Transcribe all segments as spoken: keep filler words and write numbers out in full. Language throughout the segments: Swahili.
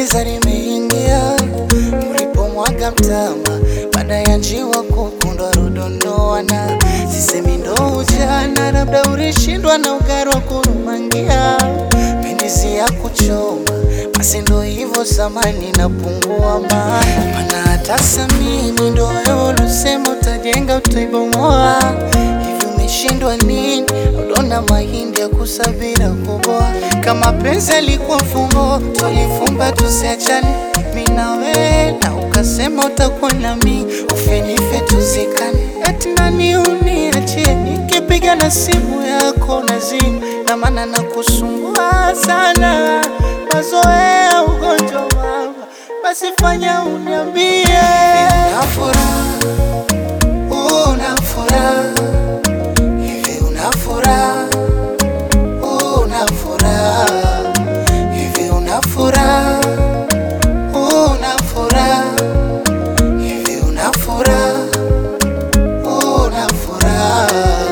giza limeingia, mlipomwaga mtama baada ya njiwa kukundwa rudondoana. Sisemi ndo ujana, labda ulishindwa na ugari wa kurumangia. Pendizi ya kuchoma basi ndo hivyo zamani napungua maana. Mana hata samini ndo wewe ulisema utajenga utaibomoa. Hivi umeshindwa nini? Udona mahindi ya kusabira kuboa. Kama penzi alikuwa fungo tulifumba tusiachane mimi na wewe, na ukasema utakuwa nami ufe nife tuzikane. Eti nani uniachie nikipiga na simu yako nazima, na maana nakusumbua sana mazoea ugonjwa mama, basi fanya uniambie. Una furaha, una furaha, hivi una furaha, una furaha, hivi una furaha, una furaha, hivi una furaha, una furaha.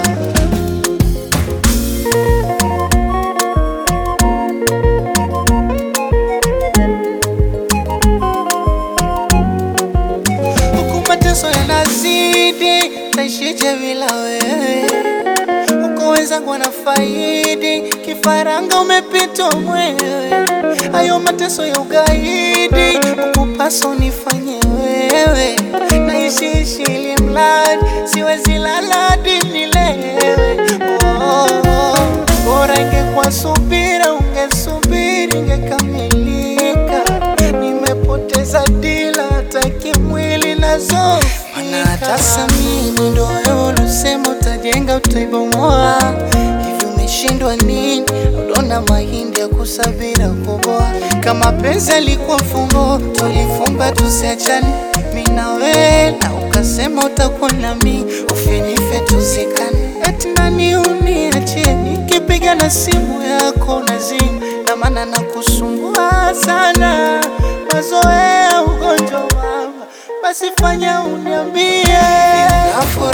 Mateso yanazidi, taishije bila wewe? Uko wenzangu wanafaidi, kifaranga umepitwa mwewe. Hayo mateso ya ugaidi, ukupasa unifanye wewe. Naishi ishi ili mradi, siwezi lala hadi nilewe. Oh, oh, bora ingekuwa subira, ungesubiri ingekamilika. Nimepoteza dila hata kimwili nazo. Mana hata samini ndo wewe ulisema utajenga utaibomoa. Hivi umeshindwa nini? Udona mahindi ya kusabira kuboa. Kama penzi alikuwa fungo tulifumba tusiachane mimi na wewe, na ukasema utakuwa nami ufe nife tuzikane. Eti nani uniachie nikipiga na simu yako nazima, na maana nakusumbua sana mazoea ugonjwa mama, basi fanya uniambie.